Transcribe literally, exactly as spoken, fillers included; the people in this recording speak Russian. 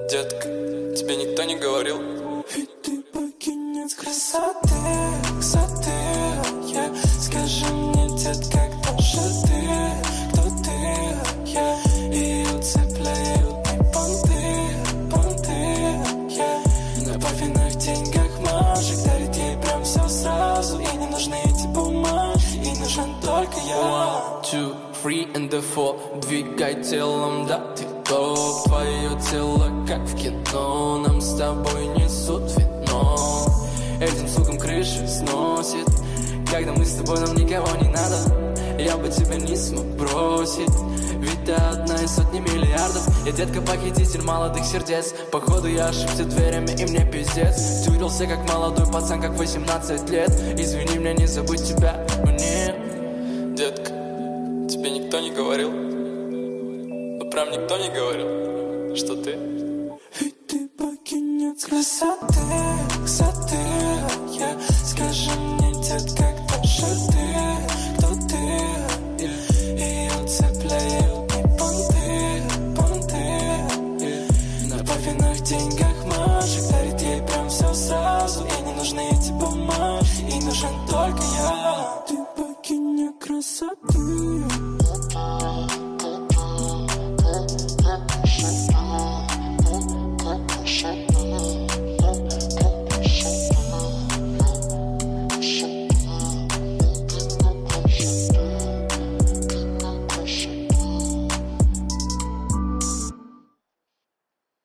Детка, тебе никто не говорил? Ведь ты богиня красоты, красоты, yeah. Скажи мне, детка, кто же ты, кто ты, yeah. Ее цепляют не понты, понты, yeah. Любовь и на деньгах мажик дарит ей прям все сразу. И не нужны эти бумажки, и нужен только я. One, two, three and the four. Двигай телом, да, ты топ. Твое тело как в кино. Нам с тобой несут вино. Этим сукам крышу сносит. Когда мы с тобой, нам никого не надо. Я бы тебя не смог бросить. Ведь ты одна из сотни миллиардов. Я, детка, похититель молодых сердец. Походу я ошибся дверями, и мне пиздец. Ты увиделся как молодой пацан, как восемнадцать лет. Извини, мне не забыть тебя, мне. Детка, тебе никто не говорил? Ну прям никто не говорил, что ты? Ведь ты богиня красоты, красоты, yeah. Скажи мне, детка, кто же ты, кто ты, yeah. Ее цепляют не понты, понты, yeah. На повинных деньгах мажик дарит ей прям все сразу. И не нужны эти бумажки, и нужен только я. Ты богиня красоты.